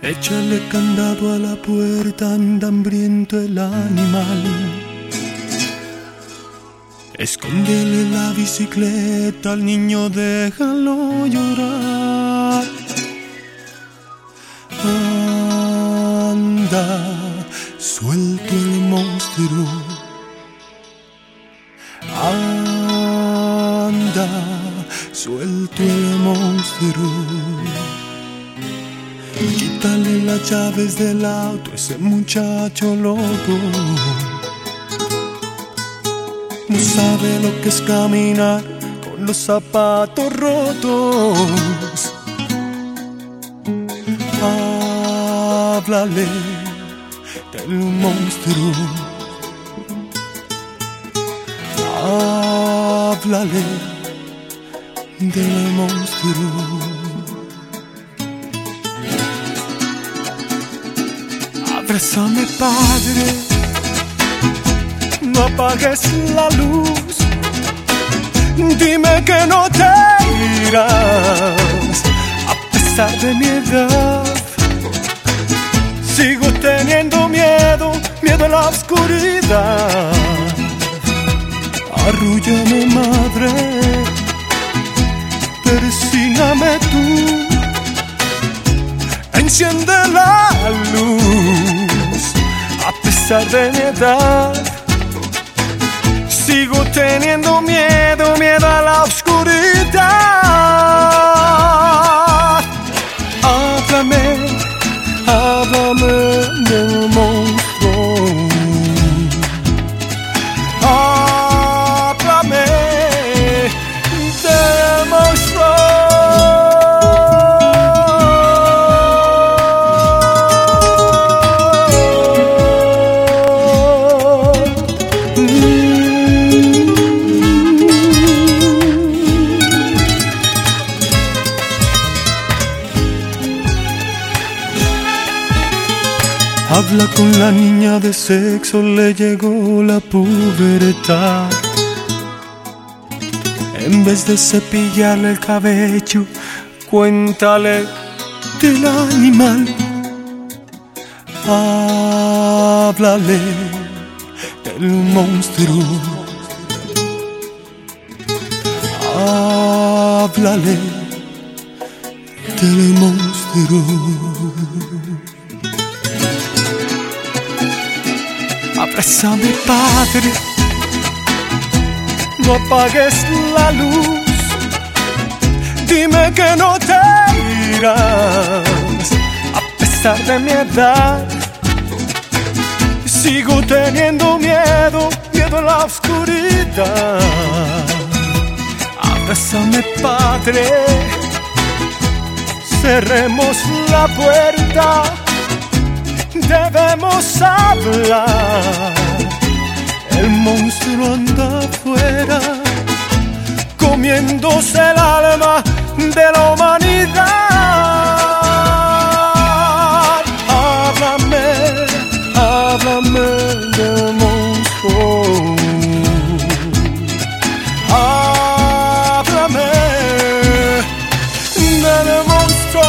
Échale candado a la puerta, anda hambriento el animal. Escóndele la bicicleta al niño, déjalo llorar. Anda, suelto el monstruo. Anda, suelto el monstruo. Quítale las llaves del auto a ese muchacho loco. No sabe lo que es caminar con los zapatos rotos. Háblale del monstruo. Háblale del monstruo. Abrázame, padre, no apagues la luz. Dime que no te irás a pesar de mi edad. Sigo teniendo miedo, miedo a la oscuridad. Arrúllame, madre, persígname tú. Enciende la luz, a pesar de mi edad. Sigo teniendo miedo, miedo a la oscuridad. Háblame, háblame del monstruo. Háblame del monstruo. Habla con la niña de sexo, le llegó la pubertad. En vez de cepillarle el cabello, cuéntale del animal. Háblale del monstruo. Háblale del monstruo. Abrázame, padre, no apagues la luz. Dime que no te irás a pesar de mi edad. Sigo teniendo miedo, miedo a la oscuridad. Abrázame, padre, cerremos la puerta. Debemos hablar. El monstruo anda afuera, comiéndose el alma de la humanidad. Háblame, háblame del monstruo. Háblame del monstruo.